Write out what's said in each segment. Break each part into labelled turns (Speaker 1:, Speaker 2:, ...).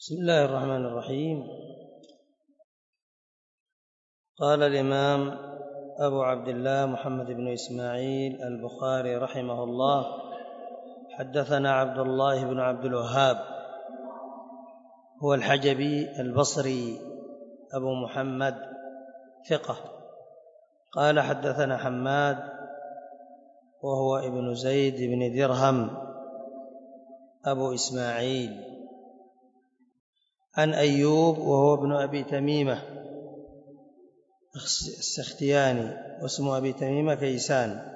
Speaker 1: بسم الله الرحمن الرحيم. قال الإمام أبو عبد الله محمد بن إسماعيل البخاري رحمه الله: حدثنا عبد الله بن عبد الوهاب، هو الحجبي البصري أبو محمد ثقة. قال حدثنا حماد وهو ابن زيد بن درهم أبو إسماعيل، عن أيوب وهو ابن أبي تميمة السختياني، واسم أبي تميمة كيسان،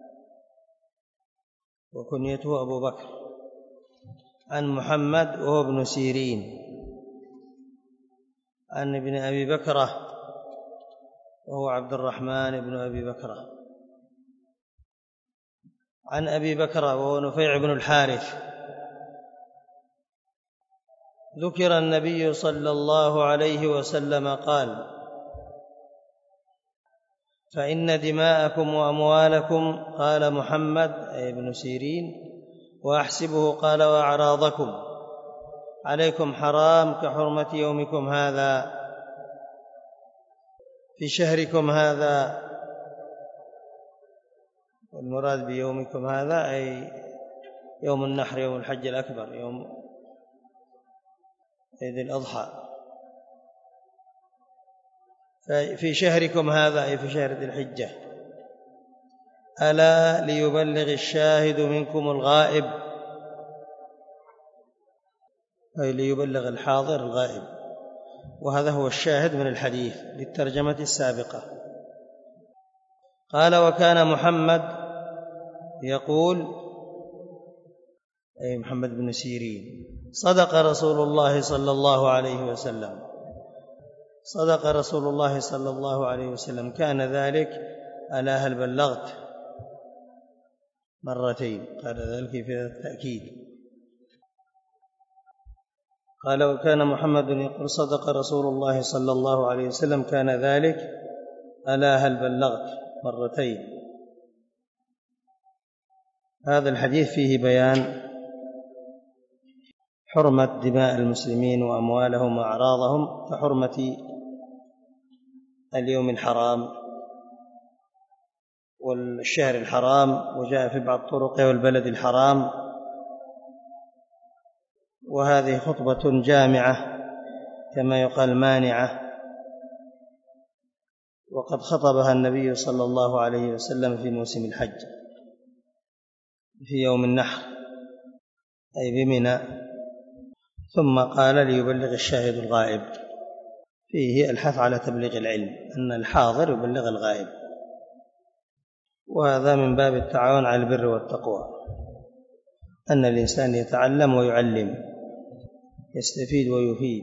Speaker 1: وكنيته أبو بكر، عن محمد وهو ابن سيرين، عن ابن أبي بكرة وهو عبد الرحمن بن أبي بكرة، عن أبي بكرة وهو نفيع بن الحارث. ذكر النبي صلى الله عليه وسلم قال: فإن دماءكم وأموالكم، قال محمد أي ابن سيرين، وأحسبه قال وأعراضكم عليكم حرام كحرمة يومكم هذا في شهركم هذا. والمراد بيومكم هذا أي يوم النحر، يوم الحج الأكبر، يوم عيد الأضحى. في شهركم هذا أي في شهر ذي الحجة. ألا ليبلغ الشاهد منكم الغائب، أي ليبلغ الحاضر الغائب، وهذا هو الشاهد من الحديث للترجمة السابقة. قال: وكان محمد يقول، أي محمد بن سيرين: صدق رسول الله صلى الله عليه وسلم، صدق رسول الله صلى الله عليه وسلم، كان ذلك ألا هل بلغت مرتين، قال ذلك في التأكيد. قال: وكان محمد يقول صدق رسول الله صلى الله عليه وسلم، كان ذلك ألا هل بلغت مرتين. هذا الحديث فيه بيان حرمة دماء المسلمين وأموالهم وأعراضهم كحرمة اليوم الحرام والشهر الحرام، وجاء في بعض الطرق والبلد الحرام. وهذه خطبة جامعة كما يقال مانعة، وقد خطبها النبي صلى الله عليه وسلم في موسم الحج في يوم النحر أي بمنى، ثم قال: ليبلغ الشاهد الغائب. فيه الحث على تبليغ العلم، أن الحاضر يبلغ الغائب، وهذا من باب التعاون على البر والتقوى، أن الإنسان يتعلم ويعلم، يستفيد ويفيد،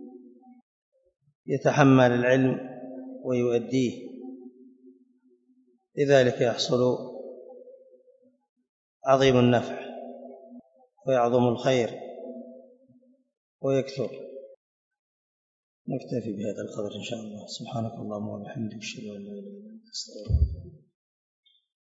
Speaker 1: يتحمل العلم ويؤديه، لذلك يحصل عظيم النفع ويعظم الخير ويكثر. نكتفي بهذا القدر إن شاء الله. سبحانك اللهم وبحمدك، أشهد أن لا إله إلا أنت، أستغفرك.